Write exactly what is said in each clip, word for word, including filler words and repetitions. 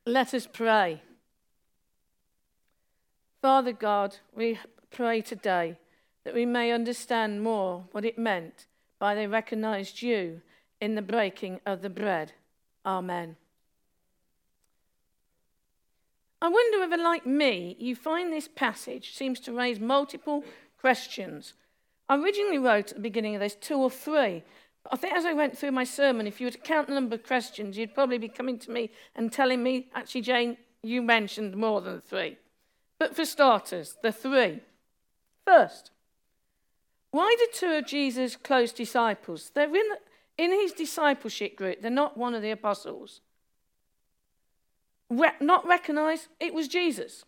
Let us pray. Father God, we pray today that we may understand more what it meant by they recognized you in the breaking of the bread. Amen. I wonder whether, like me, you find this passage seems to raise multiple questions. I originally wrote at the beginning of this two or three. I think as I went through my sermon, if you were to count the number of questions, you'd probably be coming to me and telling me, actually, Jane, you mentioned more than three. But for starters, the three. First, why did two of Jesus' close disciples, they're in, in his discipleship group, they're not one of the apostles, re- not recognise it was Jesus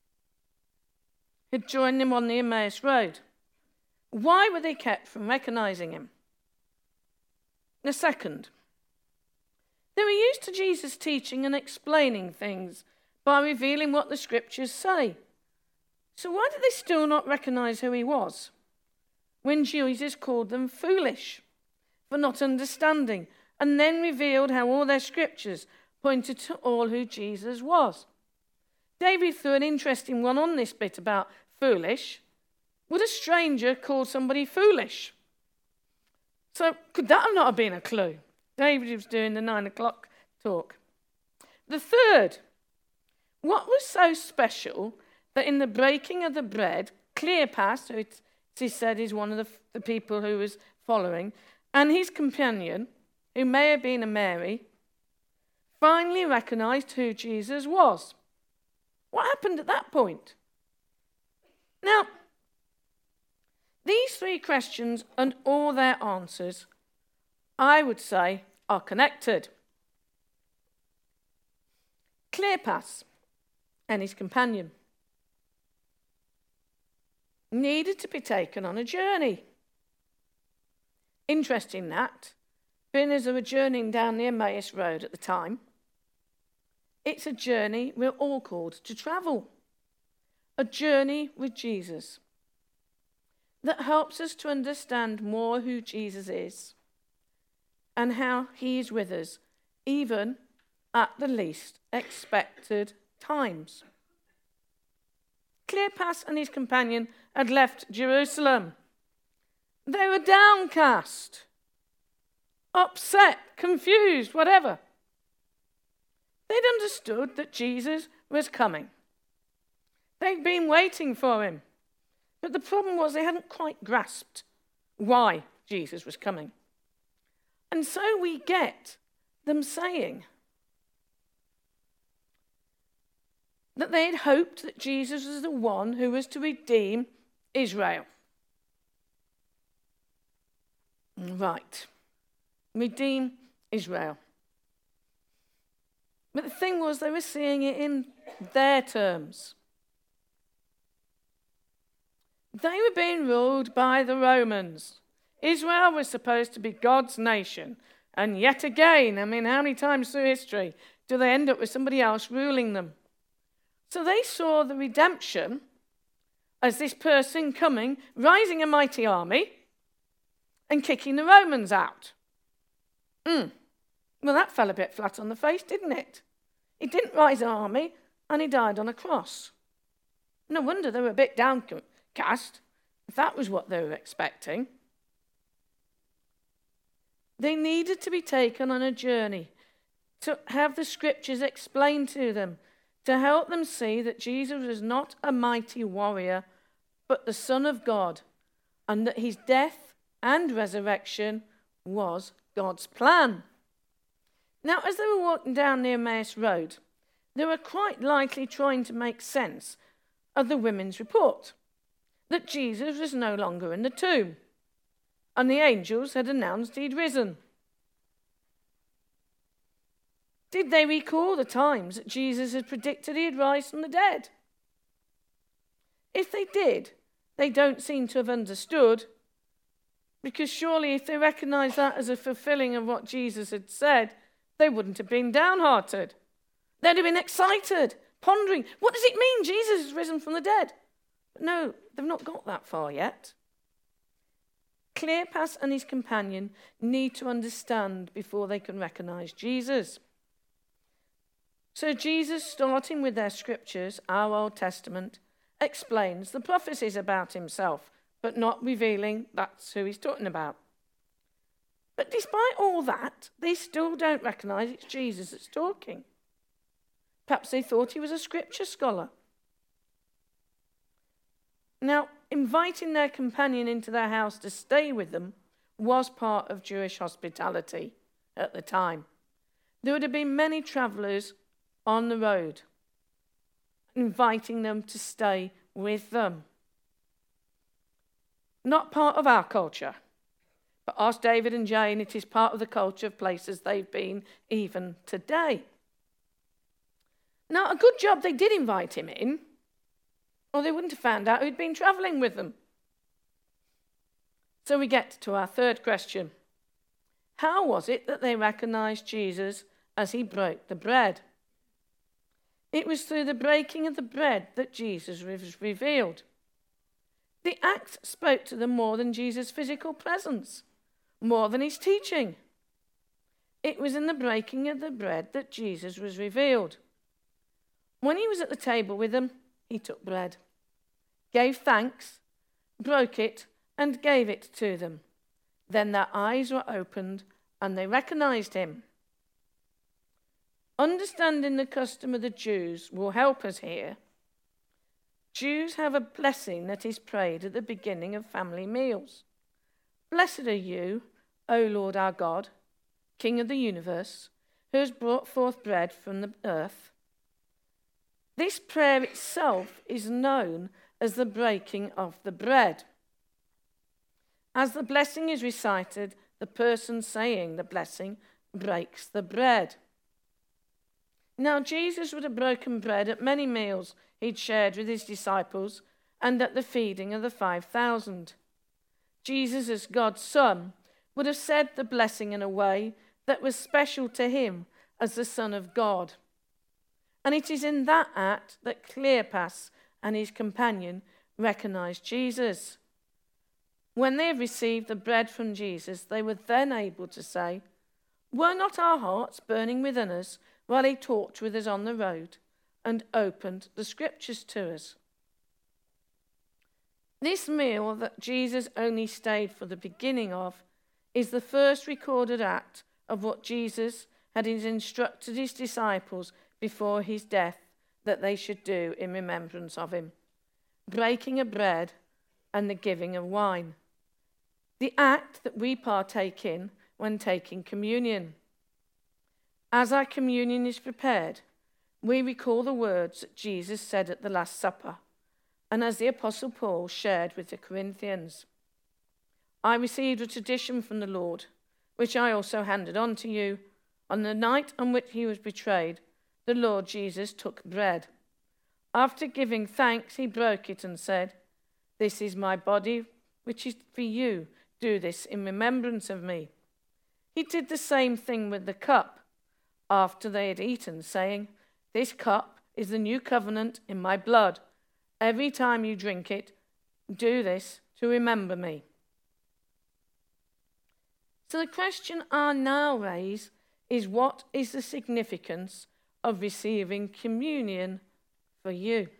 who'd joined them on the Emmaus Road? Why were they kept from recognising him? The second, they were used to Jesus teaching and explaining things by revealing what the scriptures say. So why did they still not recognise who he was when Jesus called them foolish for not understanding and then revealed how all their scriptures pointed to all who Jesus was? David threw an interesting one on this bit about foolish. Would a stranger call somebody foolish? So could that have not been a clue? David was doing the nine o'clock talk. The third, what was so special that in the breaking of the bread, Cleopas, who it is said is one of the, the people who was following, and his companion, who may have been a Mary, finally recognised who Jesus was? What happened at that point? Now, these three questions and all their answers, I would say, are connected. Cleopas and his companion needed to be taken on a journey. Interesting that, being as they were journeying down the Emmaus Road at the time, it's a journey we're all called to travel. A journey with Jesus that helps us to understand more who Jesus is and how he is with us, even at the least expected times. Cleopas and his companion had left Jerusalem. They were downcast, upset, confused, whatever. They'd understood that Jesus was coming. They'd been waiting for him. But the problem was they hadn't quite grasped why Jesus was coming. And so we get them saying that they had hoped that Jesus was the one who was to redeem Israel. Right. Redeem Israel. But the thing was, they were seeing it in their terms. They were being ruled by the Romans. Israel was supposed to be God's nation. And yet again, I mean, how many times through history do they end up with somebody else ruling them? So they saw the redemption as this person coming, rising a mighty army, and kicking the Romans out. Mm. Well, that fell a bit flat on the face, didn't it? He didn't rise an army, and he died on a cross. No wonder they were a bit downcast. Cast, if that was what they were expecting. They needed to be taken on a journey to have the scriptures explained to them, to help them see that Jesus was not a mighty warrior, but the Son of God, and that his death and resurrection was God's plan. Now, as they were walking down the Emmaus Road, they were quite likely trying to make sense of the women's report that Jesus was no longer in the tomb, and the angels had announced he'd risen. Did they recall the times that Jesus had predicted he'd rise from the dead? If they did, they don't seem to have understood, because surely if they recognised that as a fulfilling of what Jesus had said, they wouldn't have been downhearted. They'd have been excited, pondering, what does it mean Jesus has risen from the dead? But no, they've not got that far yet. Cleopas and his companion need to understand before they can recognise Jesus. So Jesus, starting with their scriptures, our Old Testament, explains the prophecies about himself, but not revealing that's who he's talking about. But despite all that, they still don't recognize it's Jesus that's talking. Perhaps they thought he was a scripture scholar. Now, inviting their companion into their house to stay with them was part of Jewish hospitality at the time. There would have been many travellers on the road, inviting them to stay with them. Not part of our culture, but ask David and Jane, it is part of the culture of places they've been even today. Now, a good job they did invite him in, or they wouldn't have found out who'd been travelling with them. So we get to our third question. How was it that they recognised Jesus as he broke the bread? It was through the breaking of the bread that Jesus was revealed. The act spoke to them more than Jesus' physical presence, more than his teaching. It was in the breaking of the bread that Jesus was revealed. When he was at the table with them, he took bread, gave thanks, broke it, and gave it to them. Then their eyes were opened, and they recognized him. Understanding the custom of the Jews will help us here. Jews have a blessing that is prayed at the beginning of family meals. Blessed are you, O Lord our God, King of the universe, who has brought forth bread from the earth. This prayer itself is known as the breaking of the bread. As the blessing is recited, the person saying the blessing breaks the bread. Now, Jesus would have broken bread at many meals he'd shared with his disciples and at the feeding of the five thousand. Jesus, as God's Son, would have said the blessing in a way that was special to him as the Son of God. And it is in that act that Cleopas and his companion recognized Jesus. When they received the bread from Jesus, they were then able to say, "Were not our hearts burning within us while he talked with us on the road and opened the scriptures to us?" This meal that Jesus only stayed for the beginning of is the first recorded act of what Jesus had instructed his disciples before his death that they should do in remembrance of him: breaking of bread and the giving of wine. The act that we partake in when taking communion. As our communion is prepared, we recall the words that Jesus said at the Last Supper, and as the Apostle Paul shared with the Corinthians. I received a tradition from the Lord, which I also handed on to you. On the night on which he was betrayed, the Lord Jesus took bread. After giving thanks, he broke it and said, "This is my body, which is for you. Do this in remembrance of me." He did the same thing with the cup after they had eaten, saying, "This cup is the new covenant in my blood. Every time you drink it, do this to remember me." So the question I now raise is, what is the significance of receiving communion for you?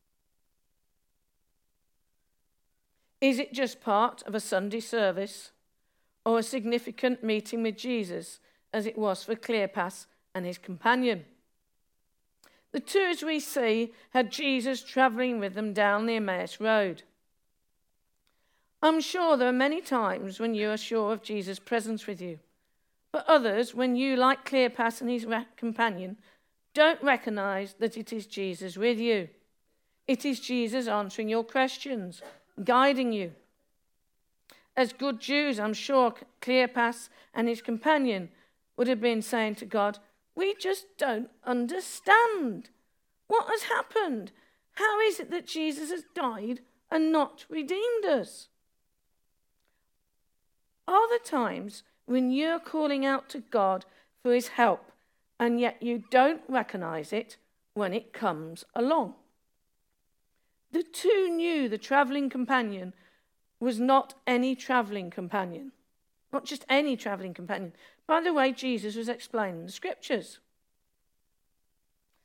Is it just part of a Sunday service, or a significant meeting with Jesus, as it was for Cleopas and his companion? The two, as we see, had Jesus travelling with them down the Emmaus Road. I'm sure there are many times when you are sure of Jesus' presence with you, but others when you, like Cleopas and his companion, don't recognise that it is Jesus with you. It is Jesus answering your questions, guiding you. As good Jews, I'm sure Cleopas and his companion would have been saying to God, "We just don't understand. What has happened? How is it that Jesus has died and not redeemed us?" Are there times when you're calling out to God for his help, and yet you don't recognise it when it comes along? The two knew the travelling companion was not any travelling companion, not just any travelling companion, by the way Jesus was explaining the scriptures.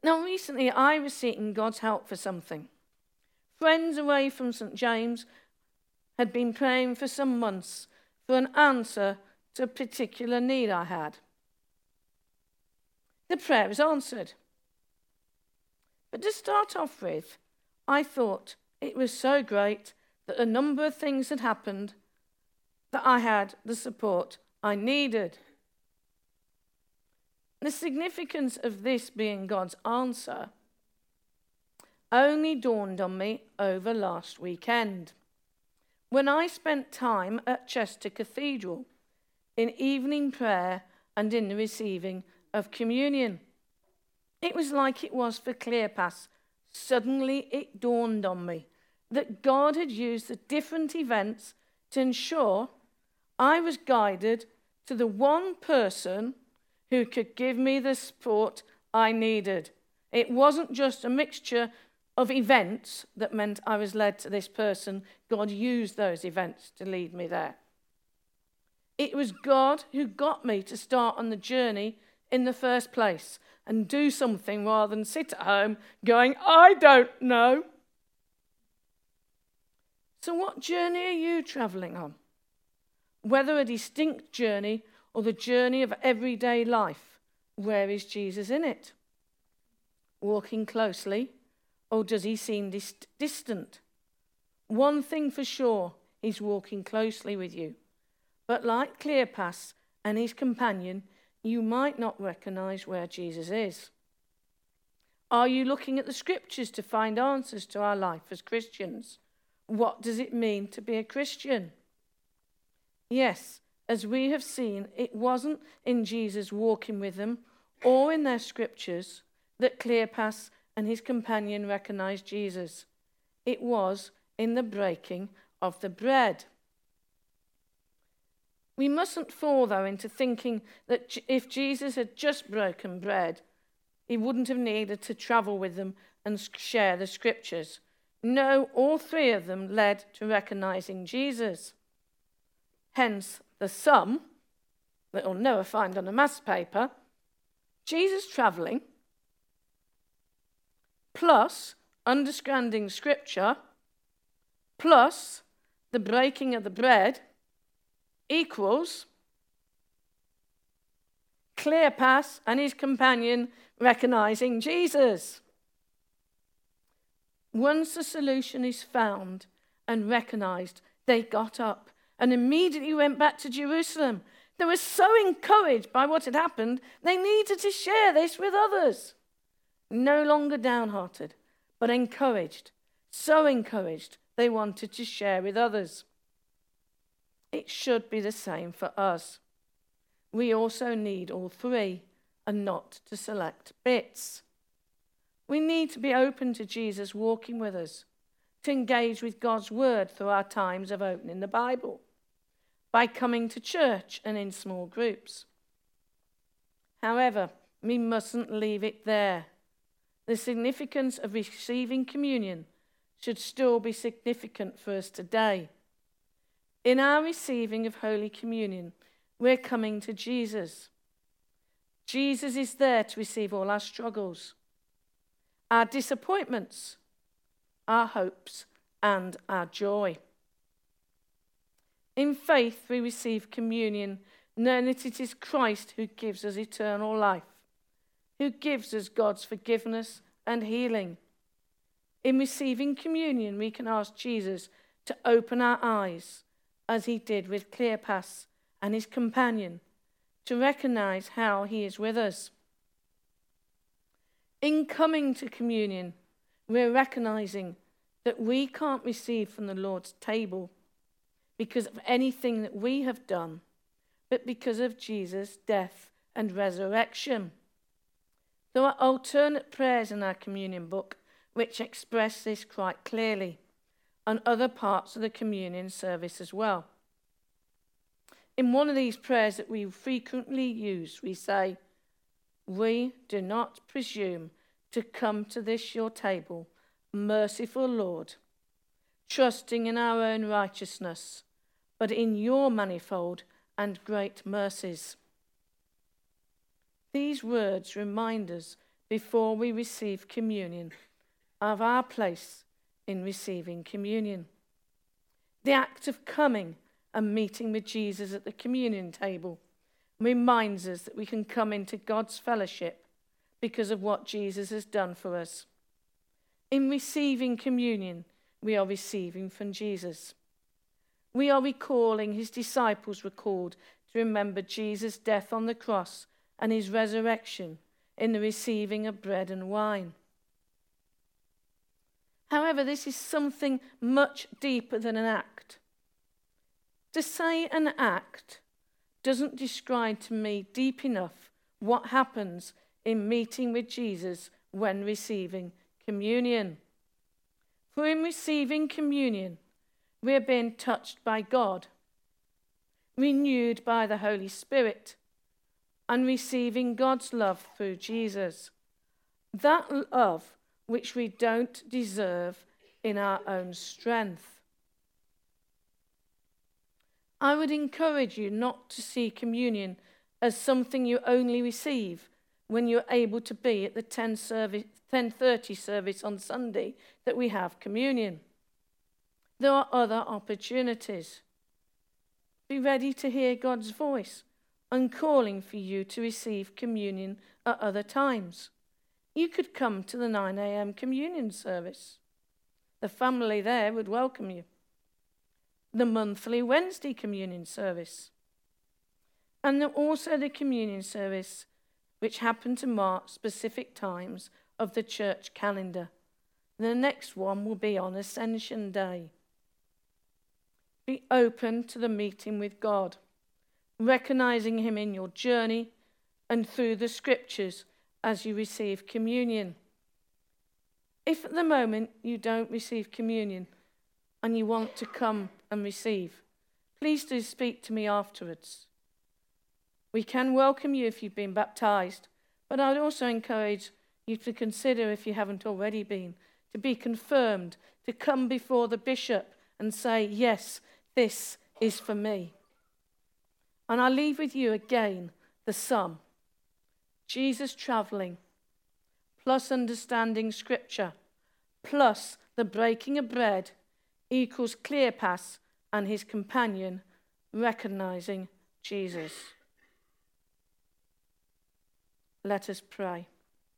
Now, recently I was seeking God's help for something. Friends away from Saint James had been praying for some months for an answer to a particular need I had. The prayer was answered. But to start off with, I thought it was so great that a number of things had happened that I had the support I needed. The significance of this being God's answer only dawned on me over last weekend, when I spent time at Chester Cathedral in evening prayer and in the receiving of communion. It was like it was for Cleopas. Suddenly it dawned on me that God had used the different events to ensure I was guided to the one person who could give me the support I needed. It wasn't just a mixture of events that meant I was led to this person. God used those events to lead me there. It was God who got me to start on the journey in the first place and do something rather than sit at home going, I don't know. So what journey are you travelling on? Whether a distinct journey or the journey of everyday life, where is Jesus in it? Walking closely, or does he seem dist- distant? One thing for sure, he's walking closely with you. But like Cleopas and his companion, you might not recognise where Jesus is. Are you looking at the scriptures to find answers to our life as Christians? What does it mean to be a Christian? Yes, as we have seen, it wasn't in Jesus walking with them or in their scriptures that Cleopas and his companion recognised Jesus. It was in the breaking of the bread. We mustn't fall, though, into thinking that if Jesus had just broken bread, he wouldn't have needed to travel with them and share the scriptures. No, all three of them led to recognising Jesus. Hence, the sum that you'll never find on a maths paper, Jesus travelling, plus understanding scripture, plus the breaking of the bread, equals Cleopas and his companion recognizing Jesus. Once the solution is found and recognized, they got up and immediately went back to Jerusalem. They were so encouraged by what had happened, they needed to share this with others. No longer downhearted, but encouraged. So encouraged, they wanted to share with others. It should be the same for us. We also need all three and not to select bits. We need to be open to Jesus walking with us, to engage with God's word through our times of opening the Bible, by coming to church and in small groups. However, we mustn't leave it there. The significance of receiving communion should still be significant for us today. In our receiving of Holy Communion, we're coming to Jesus. Jesus is there to receive all our struggles, our disappointments, our hopes, and our joy. In faith, we receive communion, knowing that it is Christ who gives us eternal life, who gives us God's forgiveness and healing. In receiving communion, we can ask Jesus to open our eyes, as he did with Cleopas and his companion, to recognize how he is with us. In coming to communion, we're recognizing that we can't receive from the Lord's table because of anything that we have done, but because of Jesus' death and resurrection. There are alternate prayers in our communion book which express this quite clearly, and other parts of the communion service as well. In one of these prayers that we frequently use, we say, "We do not presume to come to this your table, merciful Lord, trusting in our own righteousness, but in your manifold and great mercies." These words remind us before we receive communion of our place in receiving communion. The act of coming and meeting with Jesus at the communion table reminds us that we can come into God's fellowship because of what Jesus has done for us. In receiving communion, we are receiving from Jesus. We are recalling his disciples recalled to remember Jesus' death on the cross and his resurrection in the receiving of bread and wine. However, this is something much deeper than an act. To say an act doesn't describe to me deep enough what happens in meeting with Jesus when receiving communion. For in receiving communion, we are being touched by God, renewed by the Holy Spirit, and receiving God's love through Jesus. That love which we don't deserve in our own strength. I would encourage you not to see communion as something you only receive when you're able to be at the ten thirty service on Sunday that we have communion. There are other opportunities. Be ready to hear God's voice and calling for you to receive communion at other times. You could come to the nine a.m. communion service. The family there would welcome you. The monthly Wednesday communion service. And also the communion service which happen to mark specific times of the church calendar. The next one will be on Ascension Day. Be open to the meeting with God, recognizing him in your journey and through the scriptures as you receive communion. If at the moment you don't receive communion and you want to come and receive, please do speak to me afterwards. We can welcome you if you've been baptized, but I would also encourage you to consider, if you haven't already been, to be confirmed, to come before the bishop and say, yes, this is for me. And I leave with you again the sum. Jesus traveling, plus understanding scripture, plus the breaking of bread, equals Cleopas and his companion recognizing Jesus. Let us pray.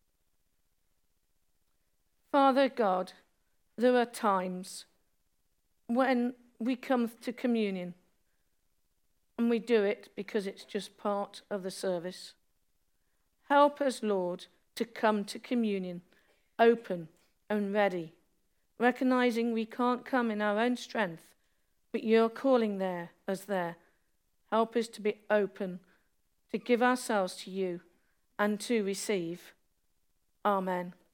Father God, there are times when we come to communion and we do it because it's just part of the service. Help us, Lord, to come to communion open and ready, recognizing we can't come in our own strength, but you're calling there us there. Help us to be open, to give ourselves to you and to receive. Amen.